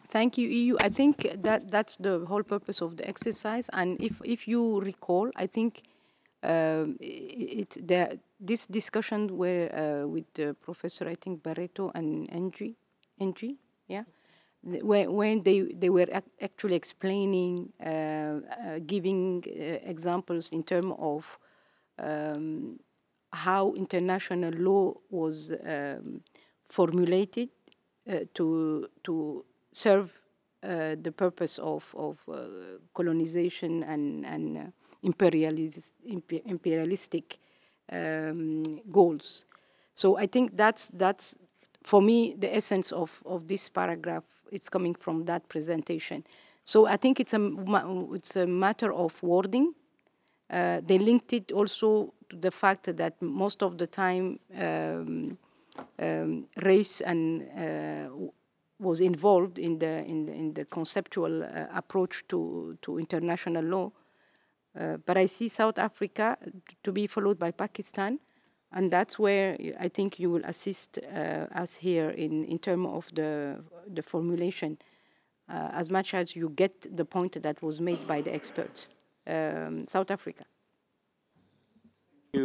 Thank you, EU. I think that that's the whole purpose of the exercise. And if you recall, I think this discussion were with Professor, I think Barreto and Ng, yeah, when they were actually explaining, giving examples in terms of how international law was formulated to serve the purpose of colonization and imperialistic goals. So I think that's for me the essence of this paragraph. It's coming from that presentation. So I think it's a matter of wording. They linked it also to the fact that most of the time race and was involved in the conceptual approach to international law. But I see South Africa to be followed by Pakistan, and that's where I think you will assist us here in terms of the formulation, as much as you get the point that was made by the experts. South Africa.